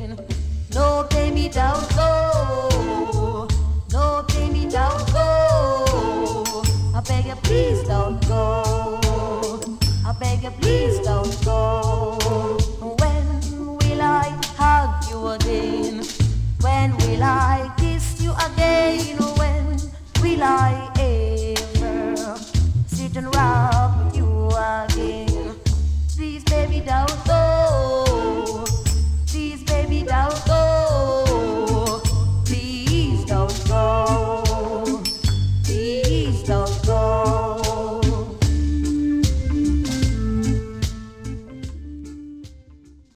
No play me down, go. No play me down, go. I beg you, please don't go. I beg you, please don't.